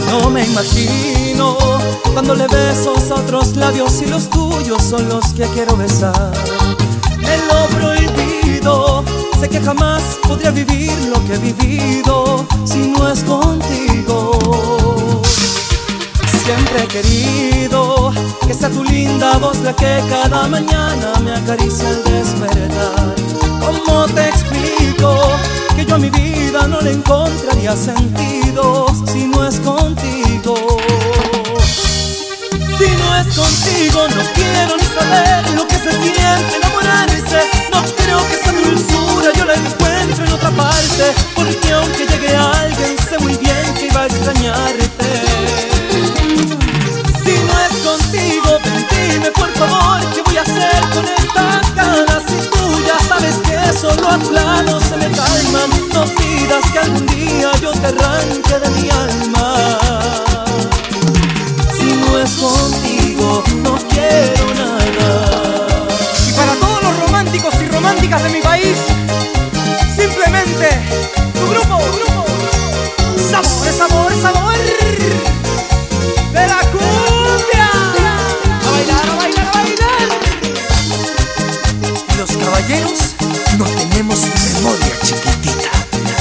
No me imagino cuando le besos a otros labios y los tuyos son los que quiero besar. En lo prohibido, sé que jamás podría vivir lo que he vivido si no es contigo. Siempre he querido que sea tu linda voz la que cada mañana me acaricia al despertar. ¿Cómo te explico que yo a mi vida no le encontraría sentido si no es contigo? Si no es contigo no quiero ni saber lo que se siente enamorarse. No creo que esa dulzura yo la encuentro en otra parte, porque aunque llegue alguien sé muy bien que iba a extrañarte. Si no es contigo, ven, dime por favor qué voy a hacer con estas ganas. Si tú ya sabes que solo a tu lado se me calman, no pidas que algún día yo te arranque de mi alma. Si no es contigo, no quiero nada. Y para todos los románticos y románticas de mi país, simplemente tu grupo. Sabor, sabor, sabor de la cumbia. A bailar, a bailar, a bailar. Los caballeros no tenemos memoria, chiquitita.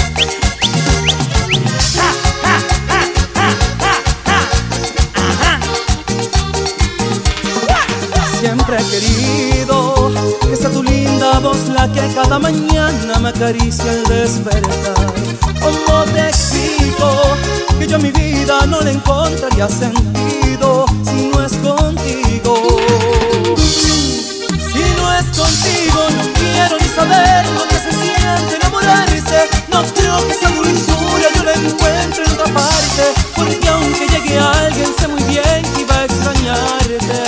Siempre he querido que sea tu linda voz la que cada mañana me acaricia al despertar. ¿Cómo te explico que yo a mi vida no le encontraría sentido si no es contigo? Si no es contigo no quiero ni saber lo que se siente enamorarse. No creo que esa dulzura yo la encuentre en otra parte, porque aunque llegue alguien sé muy bien que iba a extrañarte.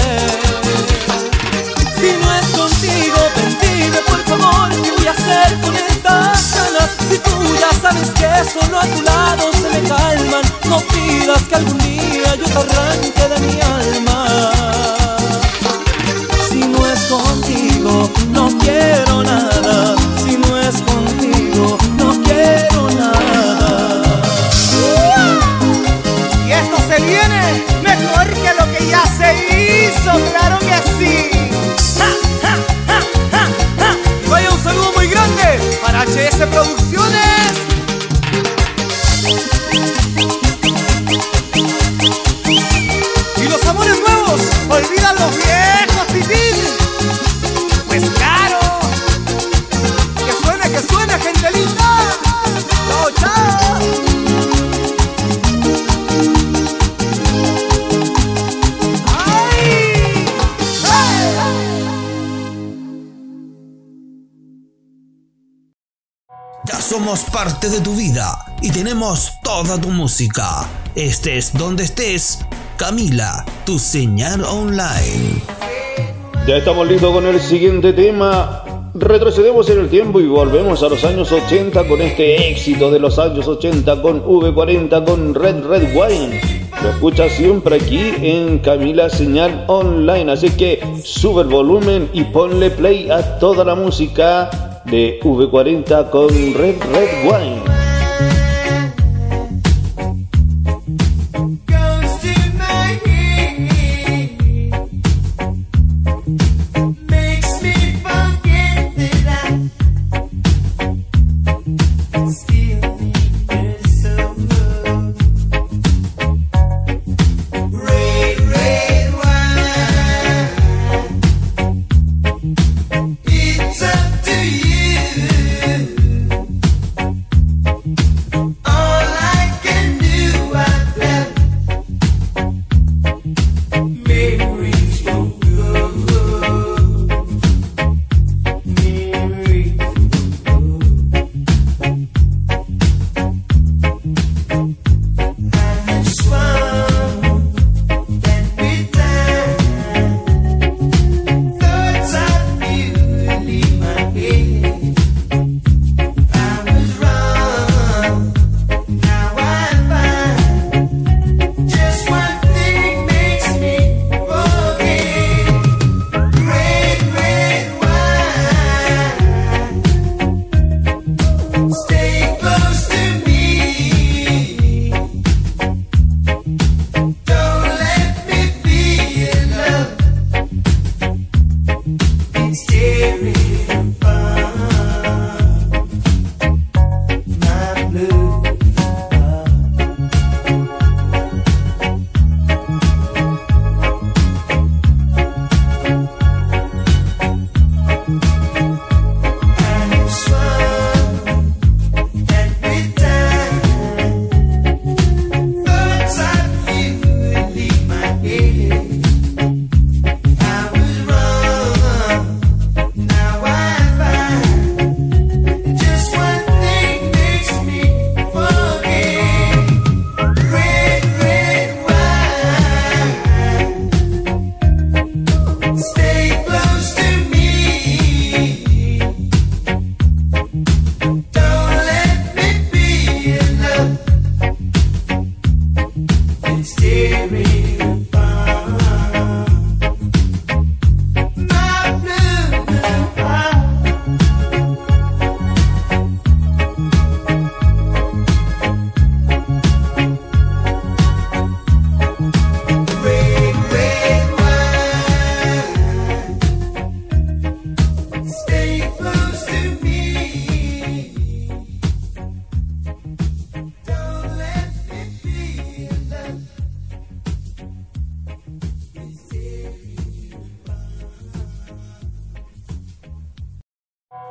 Si no es contigo, ven, dime por favor qué voy a hacer con estas ganas. Si tú ya sabes que solo a tu lado se me calman, no pidas que algún día yo te arranque de mi alma. Si no es contigo, no quiero nada. Si no es contigo, no quiero nada. Y esto se viene mejor que lo que ya se hizo, claro que sí. Y vaya un saludo muy grande para HS Producciones. Y los amores nuevos, olvidan los viejos, titín. Pues claro, que suene, gente linda. Chao, chao. Ya somos parte de tu vida y tenemos toda tu música. Estés donde estés, Camila, tu señal online. Ya estamos listos con el siguiente tema. Retrocedemos en el tiempo y volvemos a los años 80 con este éxito de los años 80 con V40, con Red Red Wine. Lo escuchas siempre aquí en Camila Señal Online, así que sube el volumen y ponle play a toda la música de V40 con Red Red Wine. It's up to you.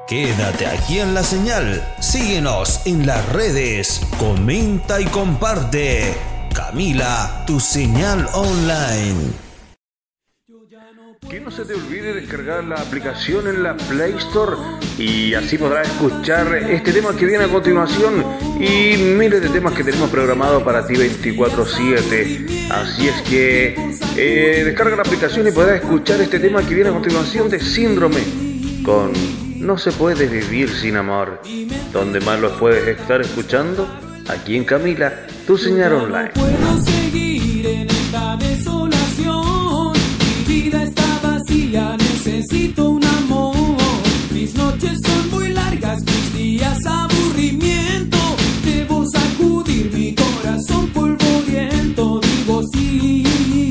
Quédate aquí en la señal, síguenos en las redes, comenta y comparte. Camila, tu señal online. Que no se te olvide descargar la aplicación en la Play Store y así podrás escuchar este tema que viene a continuación y miles de temas que tenemos programados para ti 24/7. Así es que descarga la aplicación y podrás escuchar este tema que viene a continuación de Síndrome con No se puede vivir sin amor. ¿Dónde más lo puedes estar escuchando? Aquí en Camila, tu señal online. No puedo seguir en esta desolación. Mi vida está vacía, necesito un amor. Mis noches son muy largas, mis días aburrimiento. Debo sacudir mi corazón polvoriento. Digo sí.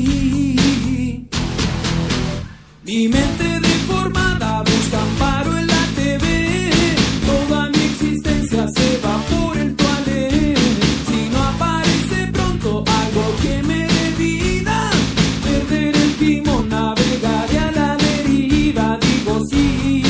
Mi mente deformada busca amparo en la TV. Toda mi existencia se va por el toilet. Si no aparece pronto algo que me dé vida, perder el timón, navegaré a la deriva. Digo sí.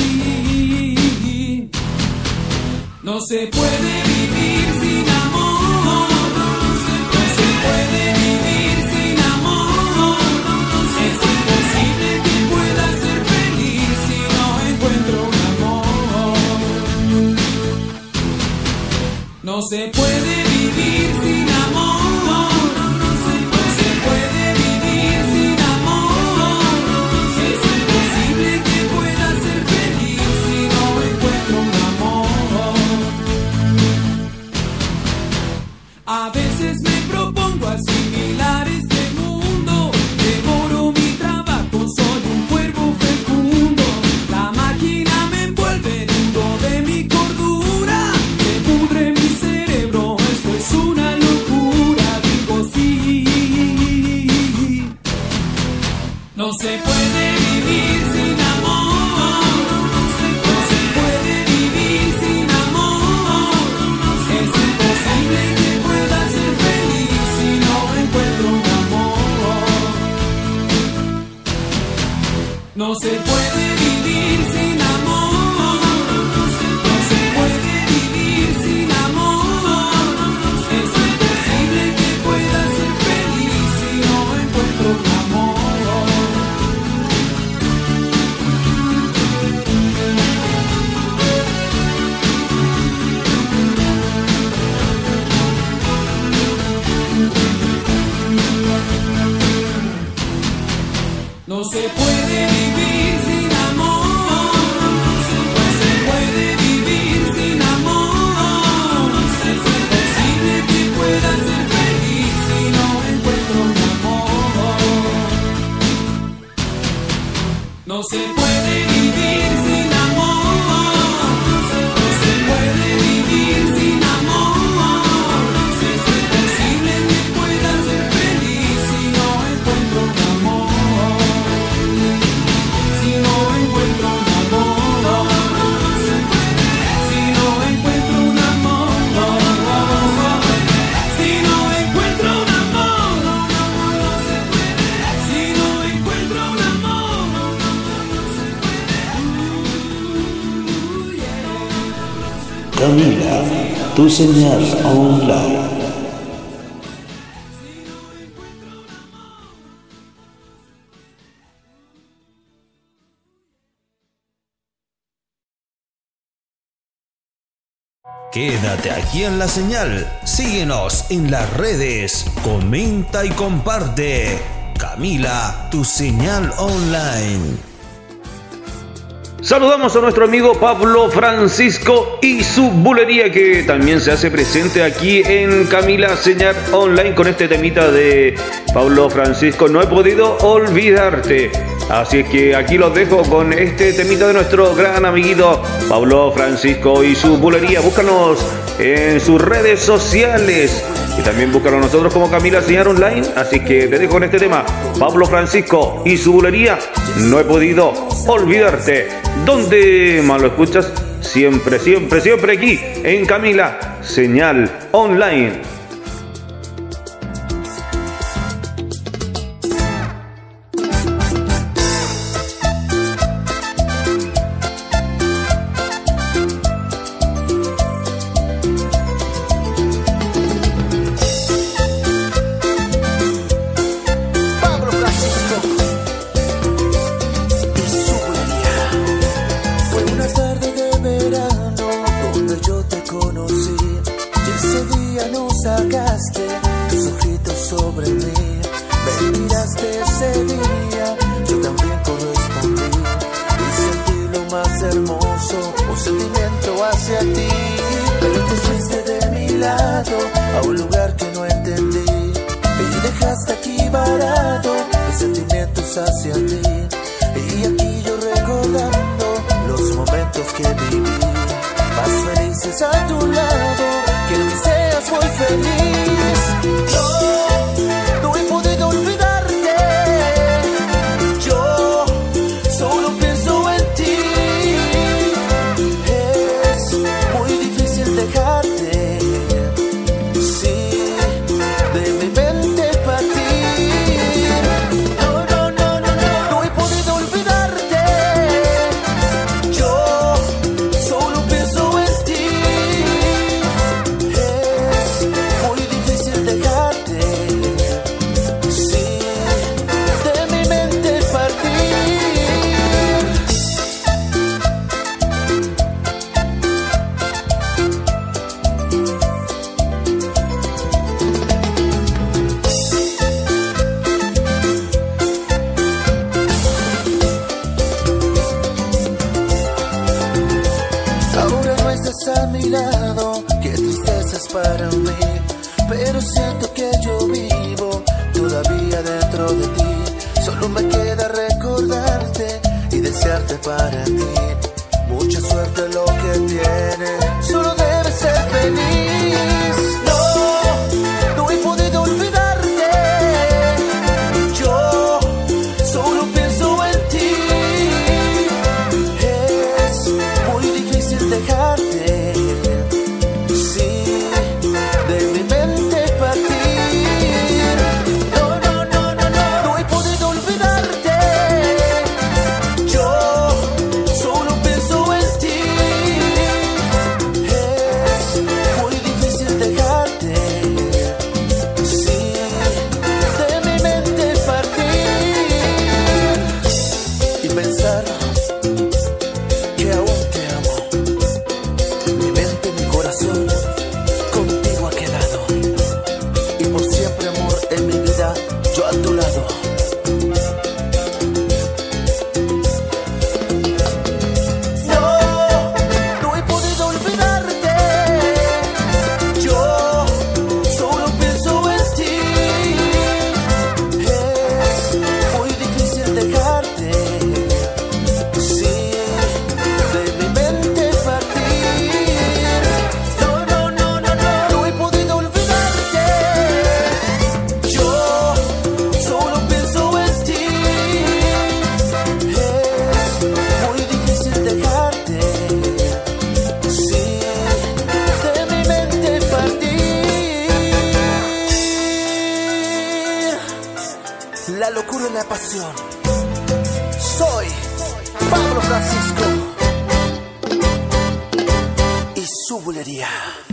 No se puede vivir sin amor. No se puede vivir sin amor. Es imposible que pueda ser feliz si no encuentro un amor. No se puede vivir sin amor. No se puede vivir sin amor. Es imposible que pueda ser feliz si no encuentro un amor. A veces me propongo asimilar este mundo. Devoro mi trabajo, soy un cuervo fecundo. La máquina me envuelve dentro de mi cordura. Se pudre mi cerebro, esto es una locura. Digo sí. No se puede vivir sin amor. No se puede vivir sin amor. Es imposible que pueda ser feliz si no encuentro un amor. No se puede vivir sin amor. No se puede vivir sin amor. Es imposible que pueda ser feliz si no encuentro un amor. No se puede vivir sin amor. No se puede vivir sin amor. Es imposible que pueda ser feliz si no encuentro un amor. No se puede vivir sin amor. No se puede vivir sin amor. Es imposible que pueda ser feliz si no encuentro un amor. Si no encuentro un amor. Si no encuentro un amor. Si no encuentro un amor. Si no encuentro un amor. Camila, tu señal online. Quédate aquí en la señal, síguenos en las redes, comenta y comparte. Camila, tu señal online. Saludamos a nuestro amigo Pablo Francisco y su bulería, que también se hace presente aquí en Camila Señal Online con este temita de Pablo Francisco, No he podido olvidarte. Así es que aquí los dejo con este temita de nuestro gran amiguito Pablo Francisco y su bulería. Búscanos en sus redes sociales y también búscanos nosotros como Camila Señal Online. Así que te dejo con este tema, Pablo Francisco y su bulería, No he podido olvidarte. ¿Dónde más lo escuchas? Siempre, siempre, siempre aquí en Camila Señal Online. varado de sentimientos hacia ti. Y aquí yo recordando los momentos que viví, más felices a tu lado, que hoy seas muy feliz. Yo no he podido olvidarte, yo solo pienso en ti. Es muy difícil dejarte, sí, de mi mente partir. No he podido olvidarte, yo solo pienso en ti. Es muy difícil dejarte, sí, de mi mente partir. Ahora no estás a mi lado, qué tristeza es para mí, pero siento que yo vivo todavía dentro de ti. Solo me queda recordarte y desearte para ti mucha suerte lo que tienes. Solo debes ser feliz. No he podido olvidarte, yo solo pienso en ti. Es muy difícil dejarte, sí, de mi mente partir. No he podido olvidarte, yo solo pienso en ti. Es muy difícil dejarte, sí, de mi mente partir. Y pensar que aún te amo. Mi mente, mi corazón, contigo ha quedado. Y por siempre, amor, en mi vida, yo a tu lado. No he podido olvidarte, yo solo pienso en ti. Es muy difícil dejarte, sí, de mi mente partir. No he podido olvidarte, yo solo pienso en ti. Es muy difícil dejarte, sí, de mi mente partir. La locura y la pasión. Soy Pablo Francisco y su bulería.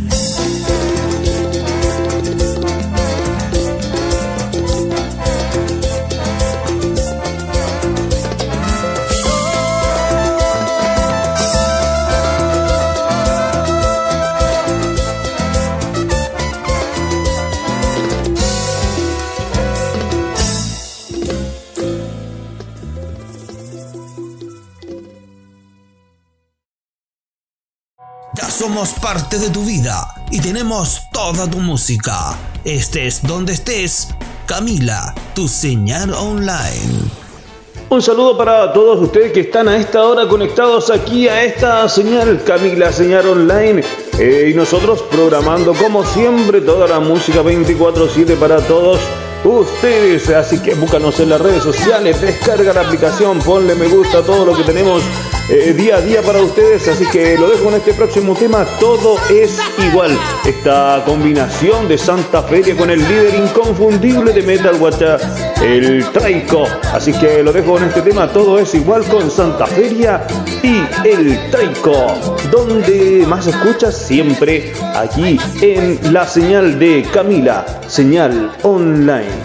Ya somos parte de tu vida y tenemos toda tu música. Estés donde estés, Camila, tu señal online. Un saludo para todos ustedes que están a esta hora conectados aquí a esta señal, Camila, señal online. Y nosotros programando como siempre toda la música 24/7 para todos ustedes. Así que búscanos en las redes sociales, descarga la aplicación, ponle me gusta a todo lo que tenemos día a día para ustedes. Así que lo dejo con este próximo tema, Todo es Igual. Esta combinación de Santa Feria con el líder inconfundible de Metal Guacha, el Traico. Así que lo dejo con este tema, Todo es Igual, con Santa Feria y el Traico. Donde más escuchas, siempre aquí en la señal de Camila, señal online.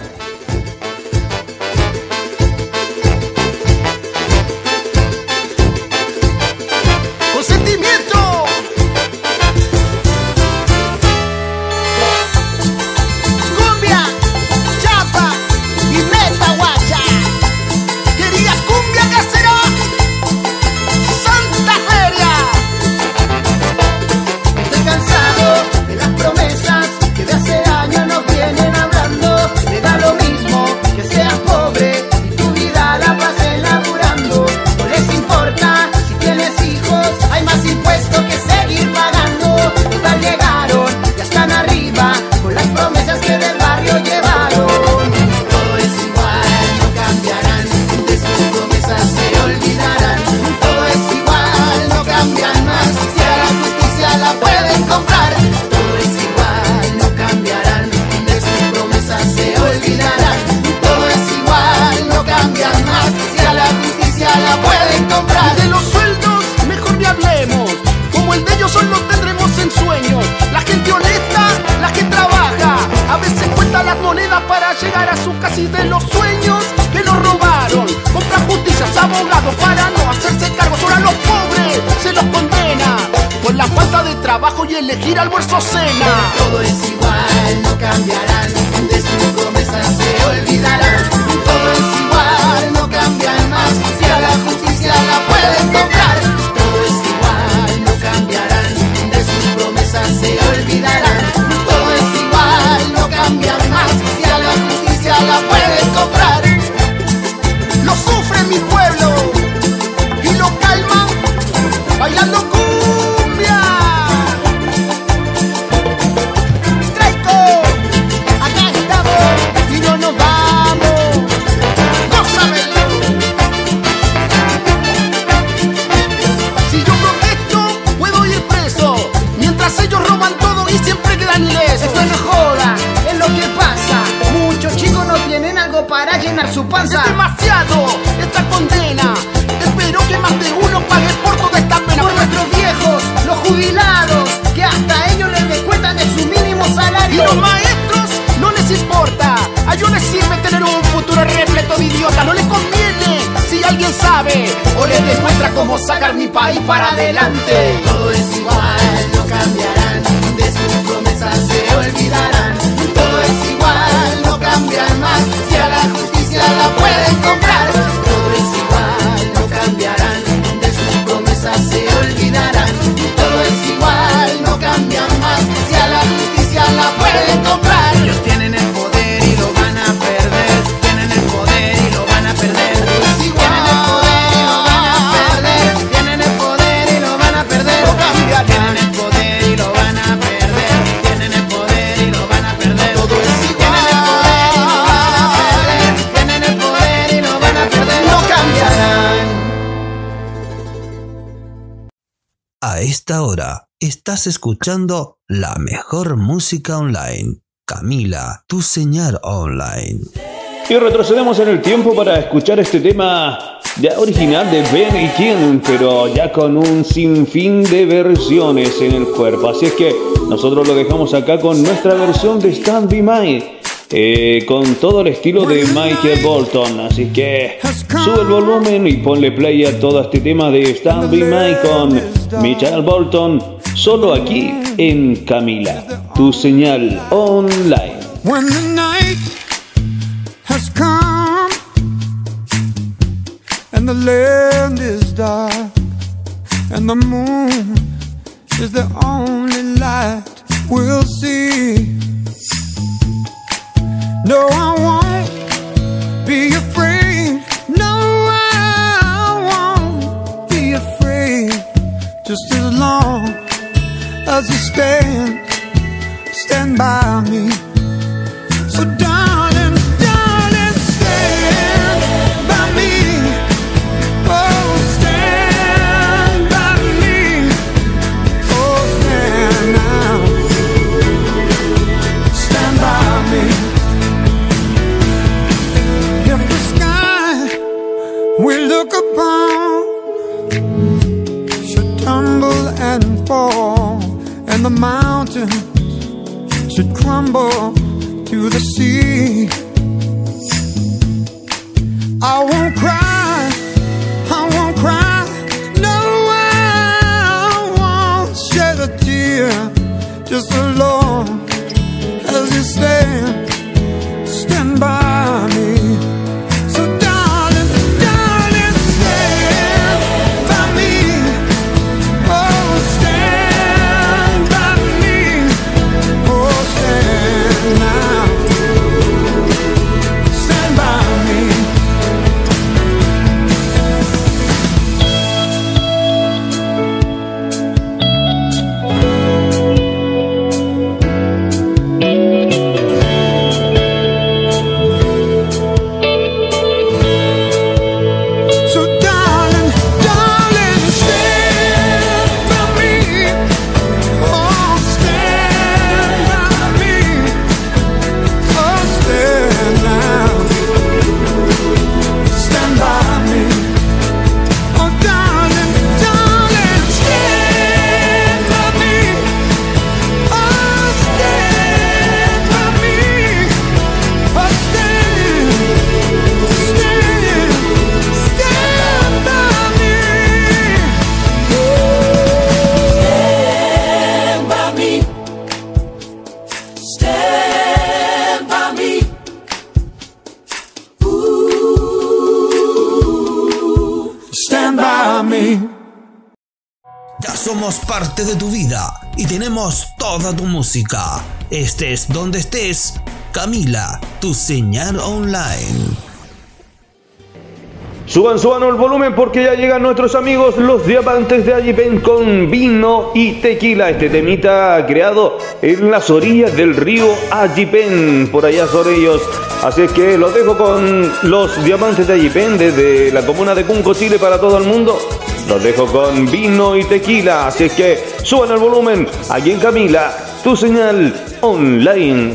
De las promesas que de hace años nos vienen hablando, me da lo las monedas para llegar a su casa y de los sueños que nos robaron. Compra justicias, abogados para no hacerse cargo. Solo a los pobres se los condena por la falta de trabajo y elegir almuerzo o cena. Todo es igual, no cambiarán, de sus promesas se olvidarán. Todo es igual, no cambian más, si a la justicia la pueden comprar. Todo es igual, no cambiarán, de sus promesas se olvidarán. Todo es igual, no cambian más, si a la justicia la pueden comprar. Lo sufre mi pueblo y lo calman bailando cumbia. Traico, acá estamos y no nos vamos. ¡Gózame! Si yo protesto, puedo ir preso, mientras ellos roban todo y siempre quedan ilesos. Esto no es joda, es lo que pasa. Muchos chicos no tienen algo para llenar su panza. Es demasiado esta condena. Espero que más de uno pague por toda esta pena. Por nuestros viejos, los jubilados, que hasta ellos les descuentan de su mínimo Y salario. los maestros no les importa. A ellos les sirve tener un futuro repleto de idiotas. No les conviene si alguien sabe o les demuestra cómo sacar mi país para adelante. Todo es igual, no cambiarán, de sus promesas se olvidarán. Todo es igual, no cambian más, si a la justicia la pueden comprar. Todo es igual, no cambiarán, de sus promesas se olvidarán. Todo es igual, no cambian más, si a la justicia la pueden comprar. Ellos tienen el poder y lo van a perder. Tienen el poder y lo van a perder. Tienen el poder y lo van a perder. Tienen el poder y lo van a perder. Tienen el poder y lo van a perder. Tienen el poder y lo van a perder. Todo es Tienen el poder y lo van a perder. Tienen el poder y lo van a perder. No cambiarán. A esta hora estás escuchando la mejor música online. Camila, tu señal online. Y retrocedemos en el tiempo para escuchar este tema ya original de Ben y King, pero ya con un sinfín de versiones en el cuerpo. Así es que nosotros lo dejamos acá con nuestra versión de Stand By Me, con todo el estilo de Michael Bolton. Así que sube el volumen y ponle play a todo este tema de Stand By Me con Michael Bolton, solo aquí en Camila, tu señal online. When the night has come and the land is dark and the moon is the only light we'll see. No, I won't be afraid. No, I won't be afraid. Just as long as you stand by me. So darling, darling, stand by me. Oh, stand by me. Oh, stand now. Stand by me. If the sky we look upon should tumble and fall, and the mountains should crumble to the sea, I won't cry, I won't cry. No, I won't shed a tear. Just as long as you stand by me. So darling, darling, stand by me. Oh, stand by me. Oh, stand now. Stand by me. mí. Ya somos parte de tu vida y tenemos toda tu música. Estés donde estés, Camila, tu señal online. Suban el volumen porque ya llegan nuestros amigos los Diamantes de Ayipen con vino y tequila. Este temita creado en las orillas del río Ayipen, por allá son ellos. Así es que los dejo con los Diamantes de Ayipen desde la comuna de Cunco, Chile, para todo el mundo. Los dejo con vino y tequila. Así es que suban el volumen aquí en Camila, tu señal online.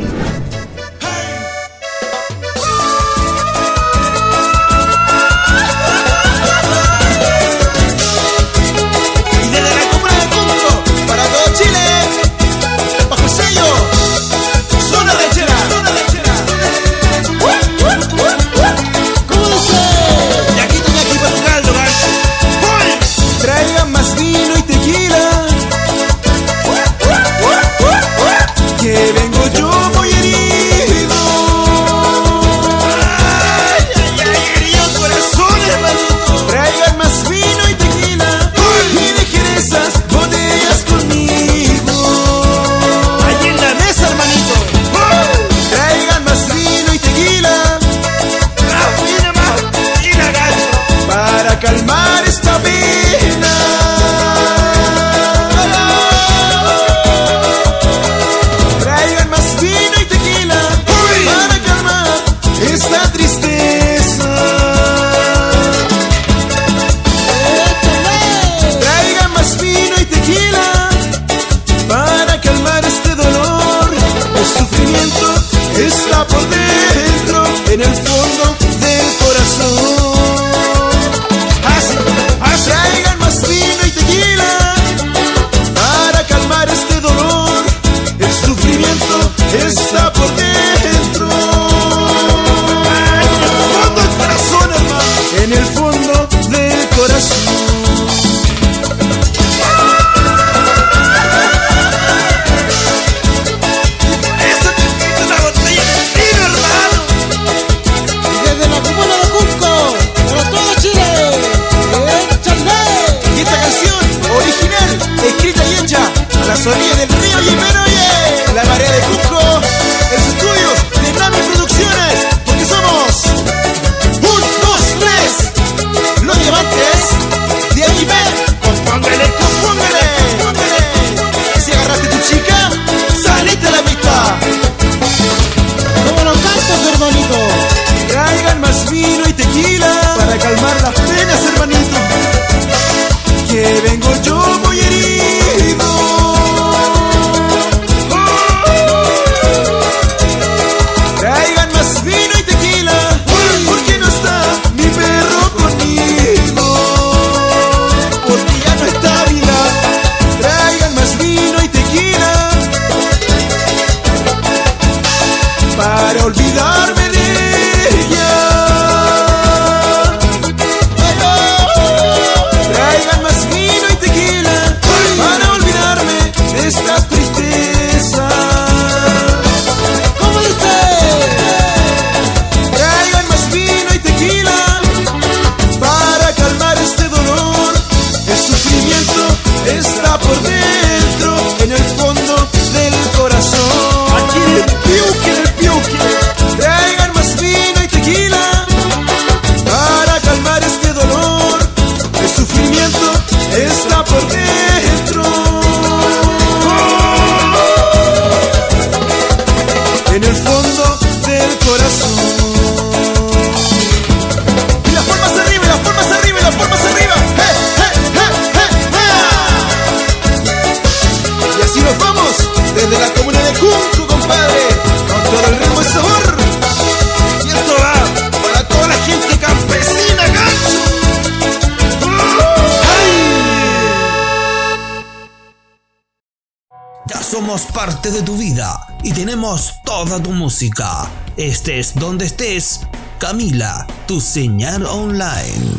Somos parte de tu vida y tenemos toda tu música. Estés donde estés, Camila, tu señal online.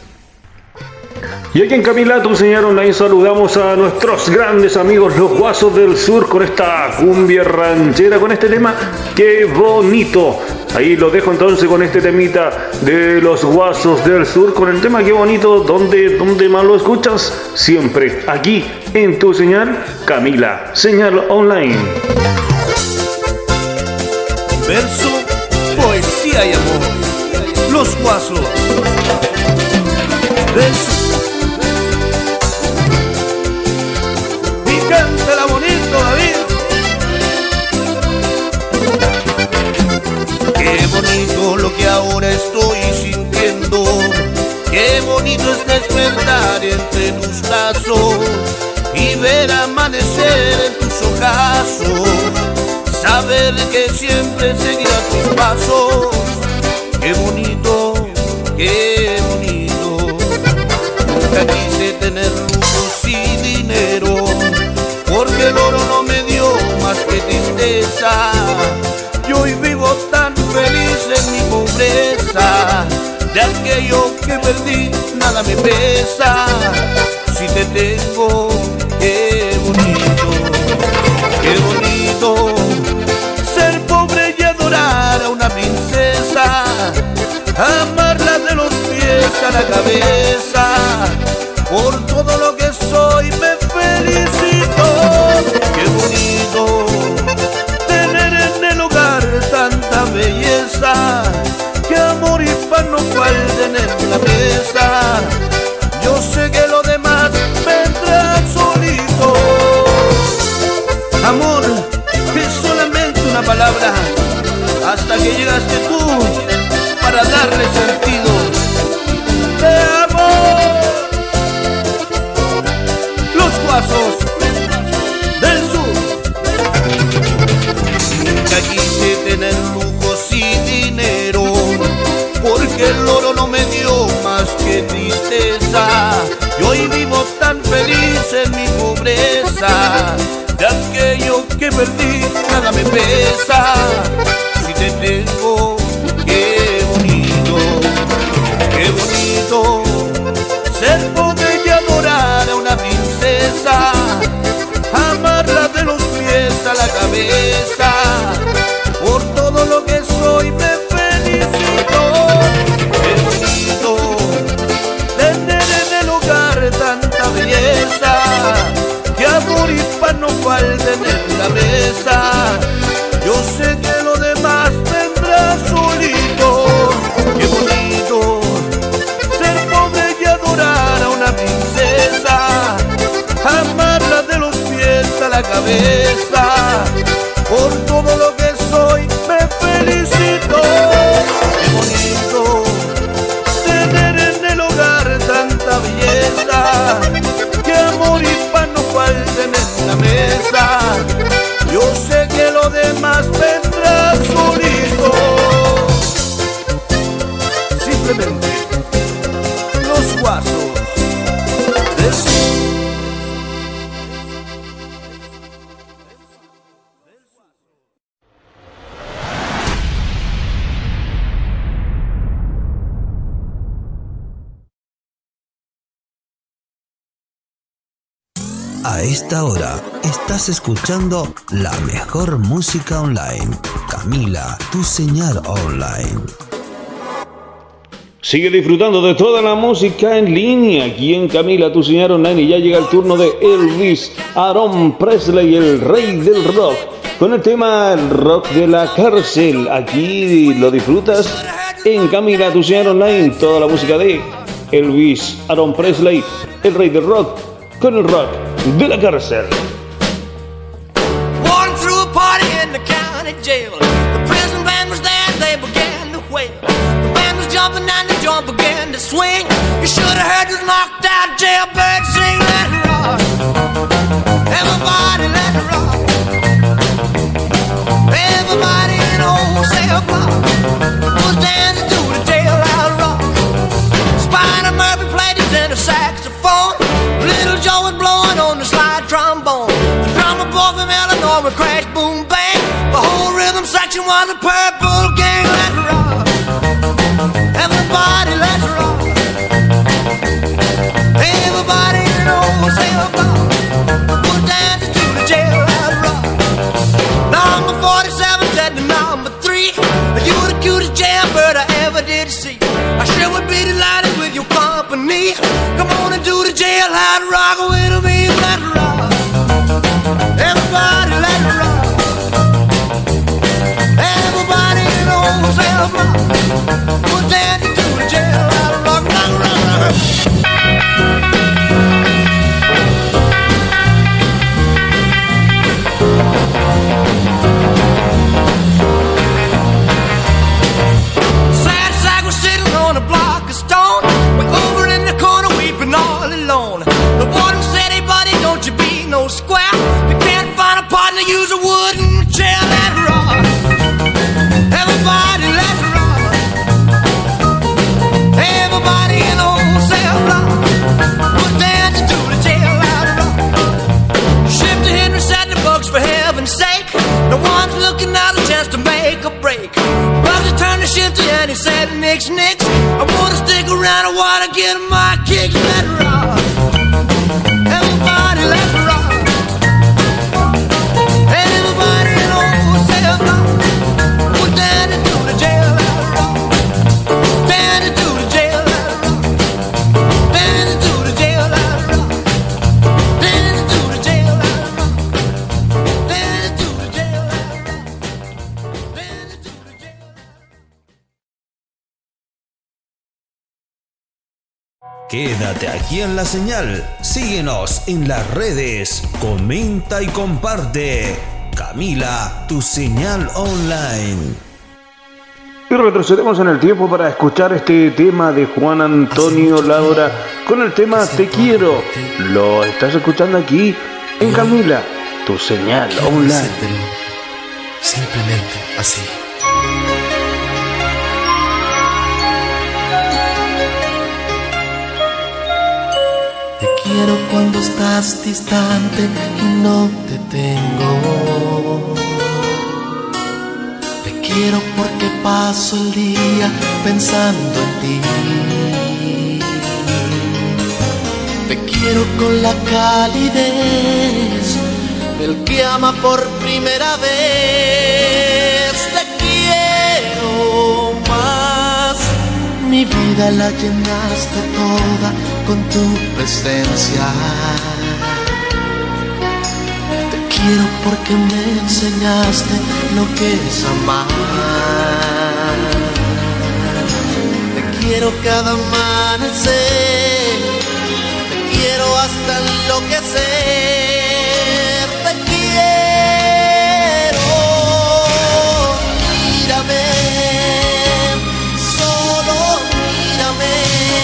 Y aquí en Camila, tu señal online, saludamos a nuestros grandes amigos los Guasos del Sur con esta cumbia ranchera, con este tema Qué bonito. Ahí lo dejo entonces con este temita de los Guasos del Sur, con el tema Qué Bonito, donde más lo escuchas, siempre aquí en tu señal, Camila, señal online. Verso, poesía y amor, los Guasos del Sur. Y cántala bonito, David. Qué bonito lo que ahora estoy sintiendo. Qué bonito es despertar entre tus brazos y ver amanecer en tus ojazos. Saber que siempre seguirá tus pasos. Qué bonito, qué bonito. Nunca quise tener lujos y dinero, porque el oro no me dio más que tristeza. Y hoy vivo tan feliz en mi pobreza. De aquello que perdí nada me pesa. Si te tengo, qué bonito, qué bonito. Ser pobre y adorar a una princesa, amarla de los pies a la cabeza. Por todo lo que soy me felicito. Qué bonito tener en el hogar tanta belleza, que amor y pan no falten en la mesa. Yo sé que lo demás vendrá solito. Amor es solamente una palabra, hasta que llegaste tú para darle sentido. Te amo. Los Guasos del Sur. Nunca quise tener lujos y dinero, porque el oro no me dio más que tristeza. Y hoy vivo tan feliz en mi pobreza. De aquello que perdí nada me pesa. Si te tengo, qué bonito, qué bonito. Ser pobre y adorar a una princesa, amarla de los pies a la cabeza. Por todo lo que soy me felicito. Qué bonito tener en el hogar tanta belleza, que amor y pan no falten en la mesa. Yo sé que lo demás vendrá solito. Qué bonito ser pobre y adorar a una princesa, amarla de los pies a la cabeza. Por todo lo que soy me felicito. Qué bonito tener en el hogar tanta belleza, que amor y pan no falten en la mesa. Yo sé que lo demás vendrá solito. Simplemente los Guasos del Sur. A esta hora estás escuchando la mejor música online. Camila, tu señal online. Sigue disfrutando de toda la música en línea aquí en Camila, tu señal online, y ya llega el turno de Elvis Aaron Presley, el rey del rock, con el tema Rock de la Cárcel. Aquí lo disfrutas en Camila, tu señal online, toda la música de Elvis Aaron Presley, el rey del rock, con el rock de la cárcel. Walking through a party in the county jail. The prison band was there, they began to wail. The band was jumping and the joint began to swing. You should have heard this knocked out jailbird sing. Let it rock, everybody let it rock. Everybody in the whole cell block was dancing to the jailhouse rock. Spider Murphy played his tenor saxophone. Little Joe was blowing on the slide trombone. The drummer boy from Illinois would crash, boom, bang. The whole rhythm section was a purple gang. Let's rock, everybody, let's rock. Everybody in the whole cell block was dancing to the jailhouse jailhouse rock with me, let it rock. Everybody let it rock. Everybody knows that rock. Put Danny to the jailhouse rock, rock, rock, rock. Sad sack was sitting on a block of stone, way over in the corner weeping all alone. The warden said, hey buddy, don't you be no square. You can't find a partner, use a wooden chair. Let it rock. Everybody let it rock. Everybody in the whole cell block was dancing to the jail out of rock. Shifty Henry said the bugs for heaven's sake. No one's looking out a chance to make a break. Bugsy turned to Shifty and he said, nix, nix. I wanna stick around, I wanna get my kick. Let it rock. Everybody let it rock. Everybody in the whole cell block was dancing to the jail out of rock. Dancing to the jail out of rock. Dancing to the jail out of rock. Dancing to the jail out of rock. Dancing to the jail out of rock. Dancing to the jail out of rock. Quédate aquí en la señal, síguenos en las redes, comenta y comparte. Camila, tu señal online. Y retrocedemos en el tiempo para escuchar este tema de Juan Antonio Laura con el tema Te Quiero. Lo estás escuchando aquí en Camila, tu señal online. Simplemente así. Te quiero cuando estás distante y no te tengo. Te quiero porque paso el día pensando en ti. Te quiero con la calidez del que ama por primera vez. Te quiero más. Mi vida la llenaste toda con tu presencia. Te quiero porque me enseñaste lo que es amar. Te quiero cada amanecer. Te quiero hasta enloquecer. Te quiero. Mírame. Solo mírame.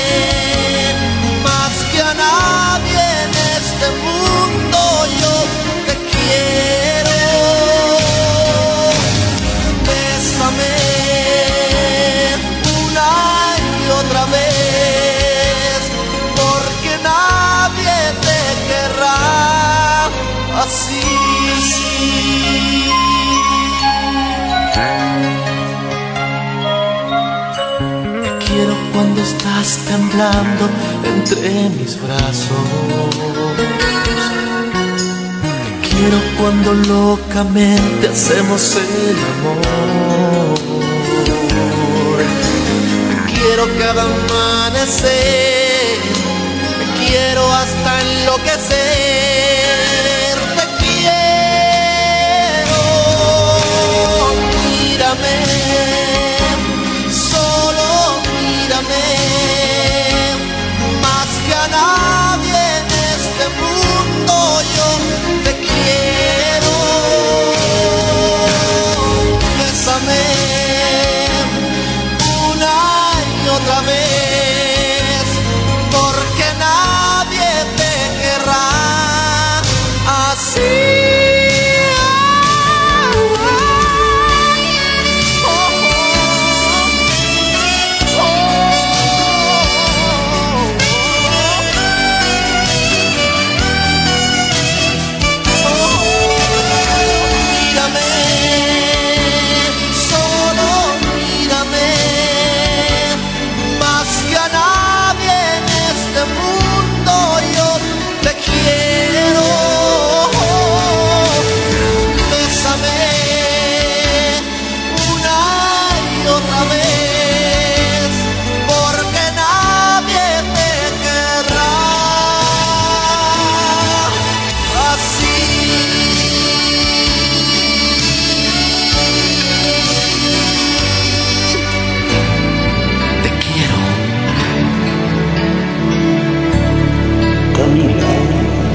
Más que a nadie en este mundo yo te quiero. Bésame una y otra vez, porque nadie te querrá así. Te quiero cuando estás temblando entre mis brazos. Te quiero cuando locamente hacemos el amor. Te quiero cada amanecer. Te quiero hasta enloquecer. Te quiero. Mírame. Solo mírame. Más que a nadie en este mundo yo te quiero. Bésame una y otra vez, porque nadie te querrá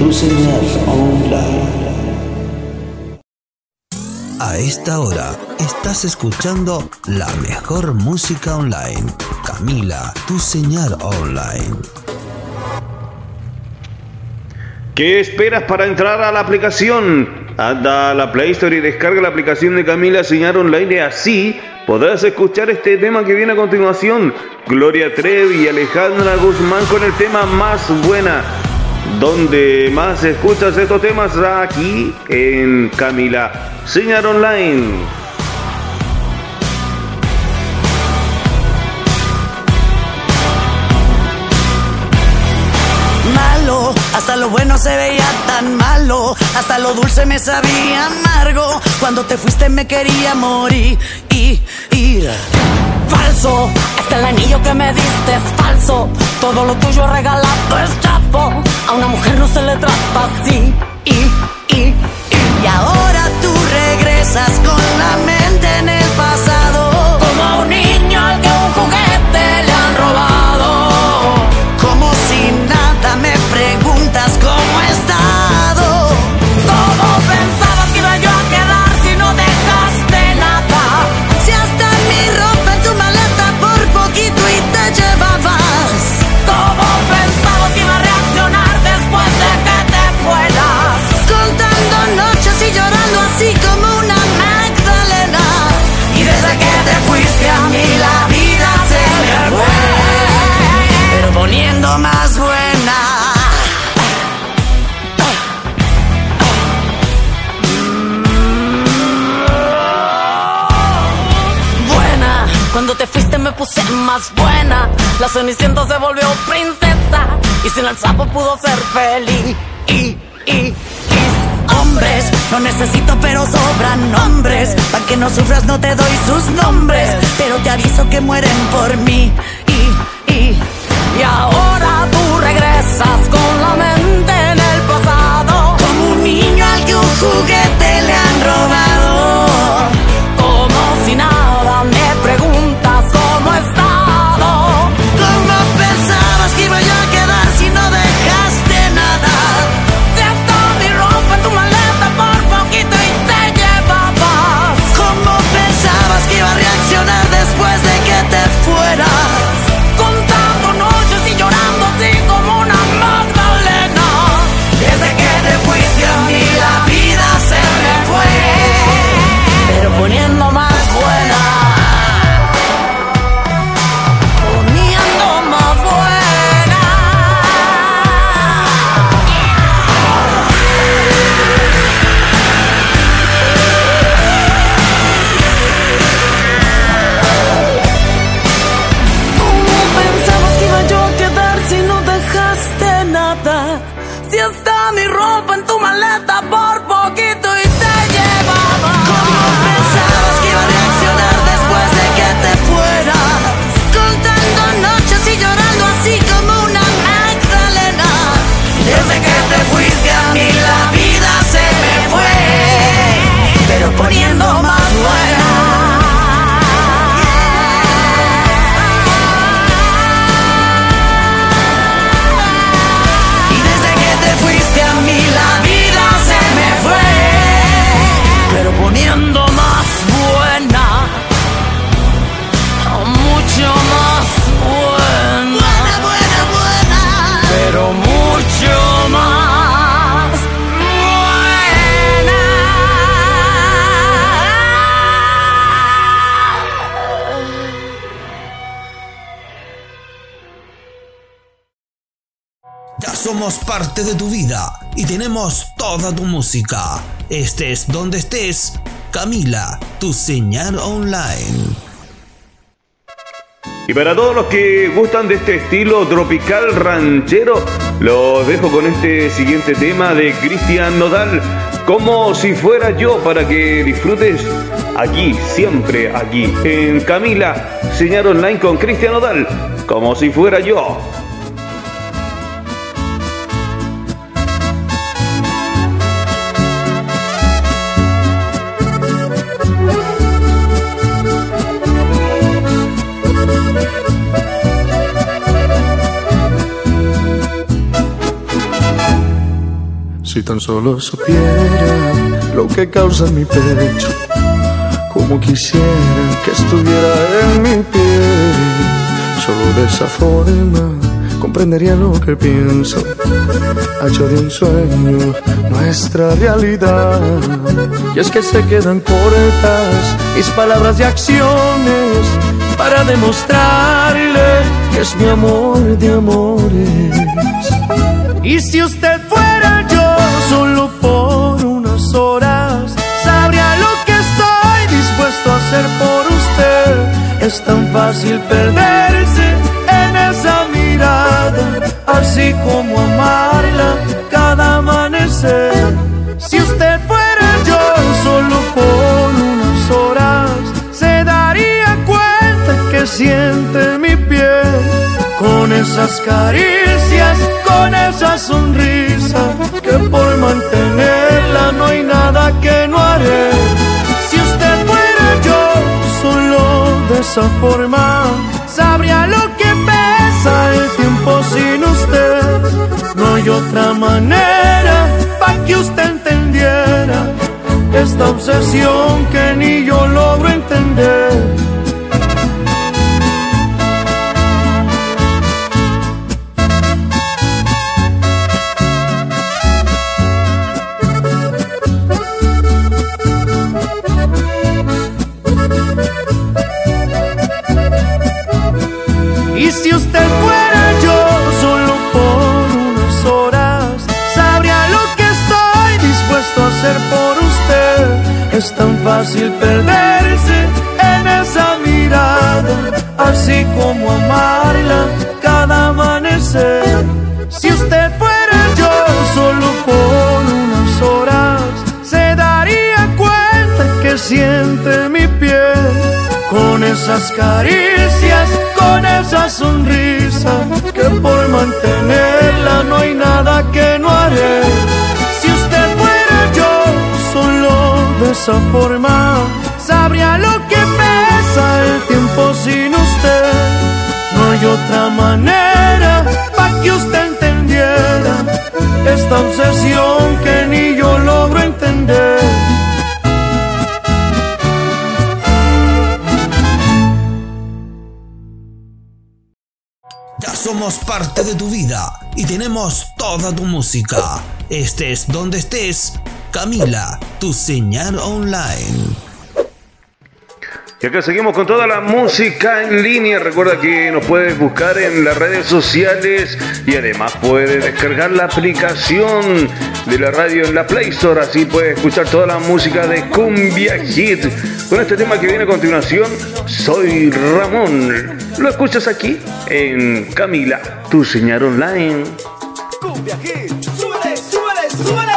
tu señal online. A esta hora estás escuchando la mejor música online. Camila, tu señal online. ¿Qué esperas para entrar a la aplicación? Anda a la Play Store y descarga la aplicación de Camila Señal Online y así podrás escuchar este tema que viene a continuación. Gloria Trevi y Alejandra Guzmán con el tema Más Buena. Donde más escuchas estos temas aquí en Camila Señal Online. Malo, hasta lo bueno se veía tan malo, hasta lo dulce me sabía amargo. Cuando te fuiste me quería morir. Falso, hasta el anillo que me diste es falso. Todo lo tuyo regalado es chapo. A una mujer no se le trata así. Y ahora tú regresas con la mente en el pasado, como a un niño al que un juguete le han robado. Como si nada me preguntas cómo he estado. ¿Cómo pensabas que iba yo a quedar si no dejaste nada? Si hasta mi ropa en tu maleta por poquito y te llevabas. ¿Cómo pensabas que iba a reaccionar después de que te fueras? Contando noches y llorando así como una Magdalena. Y desde que te fuiste a mí la vida se me fue, pero poniendo más buena. Buena, cuando te fuiste me puse más buena. La Cenicienta se volvió princesa y sin el sapo pudo ser feliz. Hombres, no necesito pero sobran hombres. Pa' que no sufras no te doy sus nombres, pero te aviso que mueren por mí. Y ahora tú regresas con la mente en el pasado, como un niño al que un juguete le han robado. Como si nada me preguntas cómo he estado. ¿Cómo pensabas que iba yo a quedar si no dejaste nada? Si hasta mi ropa en tu maleta por poquito y te llevabas. ¿Cómo pensabas que iba a reaccionar después de que te fueras? Contando noches y llorando así como una Magdalena. Desde que te fuiste a mí la vida se me fue, pero poniendo más buena. Poniendo más buena. ¿Cómo pensabas que iba yo a quedar si no dejaste nada? Si hasta mi ropa en tu maleta por poquito y te llevaba. ¿Cómo pensabas que iba a reaccionar después de que te fueras? Contando noches y llorando así como una Magdalena. Desde que te fuiste a mí la vida se me fue, pero poniendo más buena. Y desde que te fuiste a mí la vida se me fue, pero poniendo más buena. Mucho más buena. Buena. Pero mucho más buena. Ya somos parte de tu vida y tenemos toda tu música. Estés donde estés, Camila, tu señal online. Y para todos los que gustan de este estilo tropical ranchero, los dejo con este siguiente tema de Cristian Nodal, Como si fuera yo, para que disfrutes aquí, siempre aquí, en Camila Señal Online con Cristian Nodal, Como si fuera yo. Si tan solo supiera lo que causa en mi pecho, como quisiera que estuviera en mi piel. Solo de esa forma comprendería lo que pienso. Ha hecho de un sueño nuestra realidad. Y es que se quedan cortas mis palabras y acciones para demostrarle que es mi amor de amores. Y si usted fuera yo solo por unas horas, sabría lo que estoy dispuesto a hacer por usted. Es tan fácil perderse en esa mirada, así como amarla cada amanecer. Si usted fuera yo solo por unas horas, se daría cuenta que siente mi piel, con esas caricias, con esa sonrisa, que por mantenerla no hay nada que no haré. Si usted fuera yo solo de esa forma, sabría lo que pesa el tiempo sin usted. No hay otra manera para que usted entendiera esta obsesión que ni yo logro entender. Y si usted fuera yo solo por unas horas, sabría lo que estoy dispuesto a hacer por usted. Es tan fácil perderse en esa mirada, así como amarla cada amanecer. Si usted fuera yo solo por unas horas, se daría cuenta que siente mi piel, con esas caricias, con esa sonrisa, que por mantenerla no hay nada que no haré. Si usted fuera yo solo de esa forma, sabría lo que pesa el tiempo sin usted. No hay otra manera para que usted entendiera esta obsesión que ni yo logro entender. Ya somos parte de tu vida y tenemos toda tu música. Estés donde estés, Camila, tu señal online. Y acá seguimos con toda la música en línea. Recuerda que nos puedes buscar en las redes sociales y además puedes descargar la aplicación de la radio en la Play Store. Así puedes escuchar toda la música de Cumbia Hit. Con este tema que viene a continuación, Soy Ramón. Lo escuchas aquí en Camila, tu señal online. Cumbia Hit, súbele, súbele, súbele.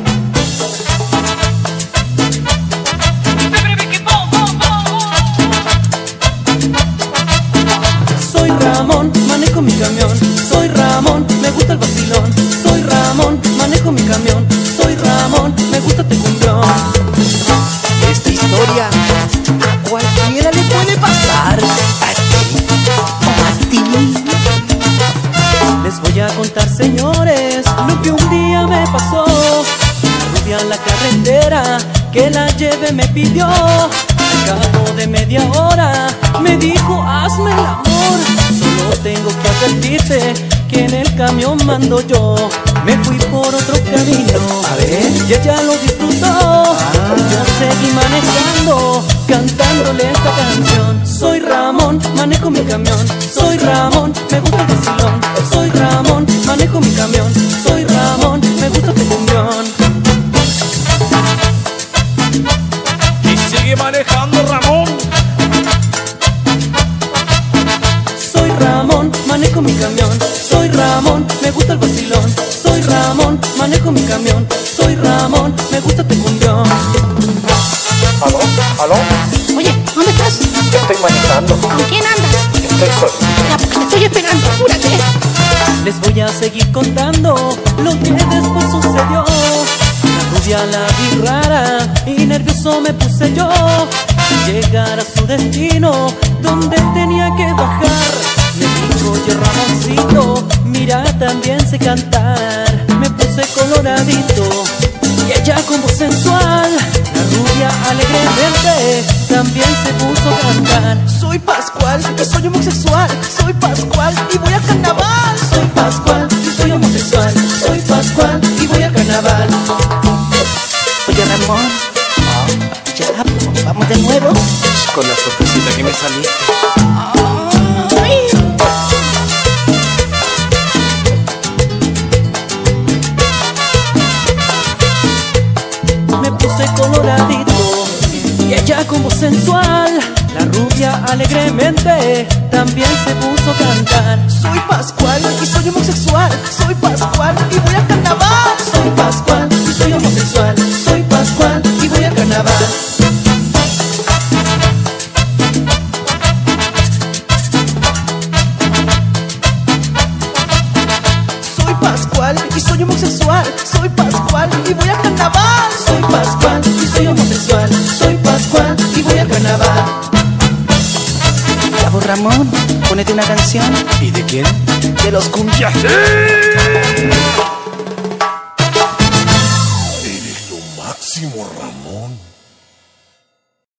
Soy Ramón, manejo mi camión. Soy Ramón, me gusta el vacilón. Soy Ramón, manejo mi camión. Soy Ramón, me gusta este cumbión. Esta historia a cualquiera le puede pasar. A ti. Les voy a contar, señores, lo que un día me pasó. Una rubia en la carretera que la lleve me pidió. Al cabo de media hora me dijo, hazme el amor. Solo tengo que advertirte que en el camión mando yo. Me fui por otro camino, A ver. y ella lo disfrutó. Yo seguí manejando, cantándole esta canción. Soy Ramón, manejo mi camión. Soy Ramón, me gusta el vacilón. Soy Ramón, manejo mi camión. Soy Ramón, me gusta este cumbión. Y sigue manejando Ramón. Soy Ramón, manejo mi camión. Soy Ramón, me gusta el vacilón. Soy Ramón, manejo mi camión. Soy Ramón, me gusta este cumbión. ¿Aló? ¿Aló? Oye, ¿dónde estás? Estoy manejando. ¿Con quién andas? Estoy solo. Ya, porque te estoy esperando, apúrate. Les voy a seguir contando lo que después sucedió. La rubia la vi rara y nervioso me puse yo. Al llegar a su destino, donde tenía que bajar, me dijo, oye Ramoncito, mira, también sé cantar. Me puse coloradito alegremente también se puso a cantar. Soy Pascual y soy homosexual. Soy Pascual y voy a carnaval. Soy Pascual y soy homosexual. Soy Pascual y voy a carnaval. Oye Ramón, ya, vamos de nuevo. Con la sorpresita que me saliste. Me puse coloradito y ella como sensual. La rubia alegremente también se puso a cantar. Soy Pascual y soy homosexual. Soy Pascual y voy a carnaval. Soy Pascual y soy homosexual. Soy Pascual y voy a carnaval. Soy Pascual y soy homosexual. Soy Pascual y voy a carnaval. Soy Pascual y soy homosexual. Soy Pascual y voy a carnaval. Ya vos Ramón, ponete una canción. ¿Y de quién? De los cumbias. ¡Sí!